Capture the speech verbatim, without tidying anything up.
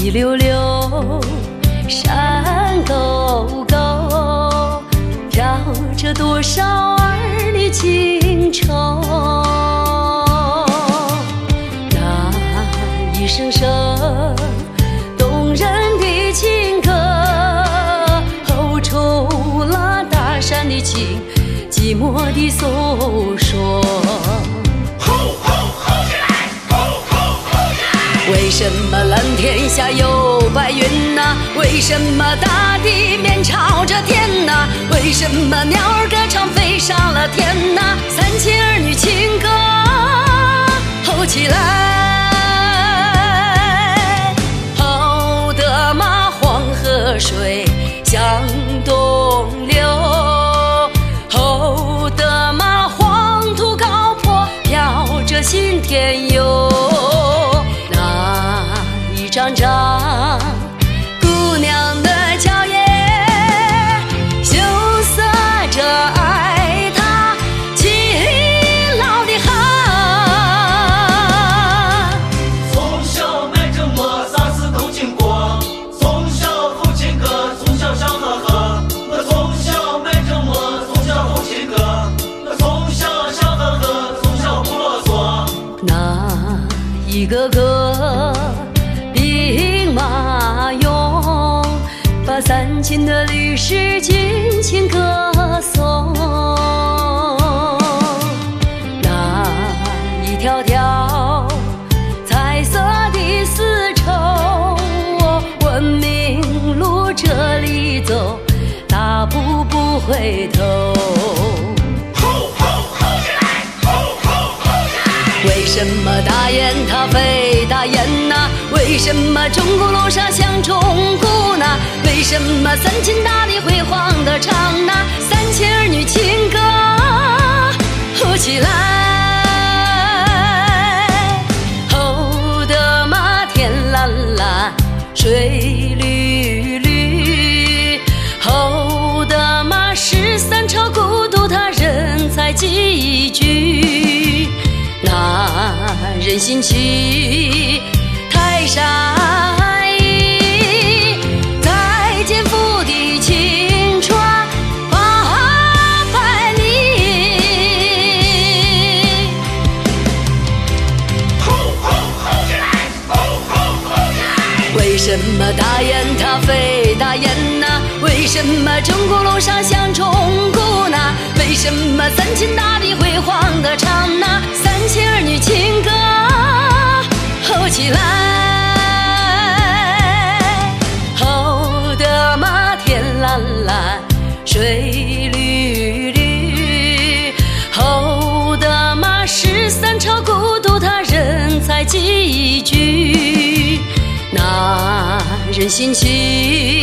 一溜溜山沟沟，飘着多少儿女情愁。那一声声动人的情歌，吼出了大山的情，寂寞的诉说。为什么蓝天下有白云呐、啊？为什么大地面朝着天呐、啊？为什么鸟儿歌唱飞上了天呐、啊？三千儿女情歌吼起来，吼得嘛黄河水向东流，吼得嘛黄土高坡飘着新天游。一张张姑娘的娇颜，羞涩着爱她勤劳的汗。 从小埋着我，啥事都经过。从小吼情歌，从小笑呵呵。我从小埋着我，从小吼情歌。我从小笑呵呵，从小不啰嗦。 那一个个马俑把三秦的历史尽情歌颂，那一条条彩色的丝绸，文明路这里走，大步不回头。为什么大雁它飞大雁呐？为什么钟鼓楼上响钟鼓呐？为什么三秦大地辉煌的唱呐？三千儿女情歌吼起来，吼得嘛天蓝蓝水绿绿，吼得嘛十三朝古都它人才济聚。那人心齐，泰山移，再肩负的青川八百里。 吼吼吼起来，吼吼吼起来！ 为什么大雁它飞大雁呐？为什么钟鼓楼上响钟鼓呐？为什么三秦大地辉煌的唱呐？三千儿女情歌吼起来，吼得嘛天蓝蓝水绿绿，吼得嘛十三朝古都它人才济聚。那人心齐，